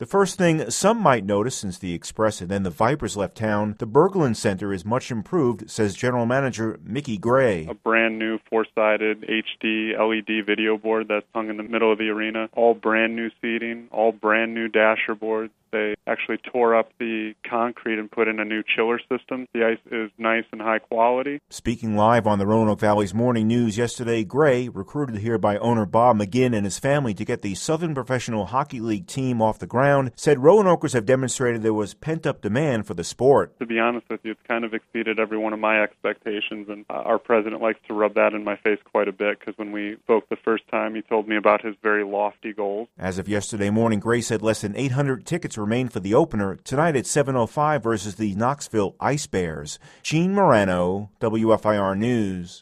The first thing some might notice since the Express and then the Vipers left town, the Berglund Center is much improved, says General Manager Mickey Gray. A brand new four-sided HD LED video board that's hung in the middle of the arena, all brand new seating, all brand new dasher boards. They actually tore up the concrete and put in a new chiller system. The ice is nice and high quality. Speaking live on the Roanoke Valley's Morning News yesterday, Gray, recruited here by owner Bob McGinn and his family to get the Southern Professional Hockey League team off the ground, said Roanokeers have demonstrated there was pent-up demand for the sport. To be honest with you, it's kind of exceeded every one of my expectations, and our president likes to rub that in my face quite a bit, because when we spoke the first time, he told me about his very lofty goals. As of yesterday morning, Gray said less than 800 tickets remain for the opener tonight at 7:05 versus the Knoxville Ice Bears. Gene Morano, WFIR News.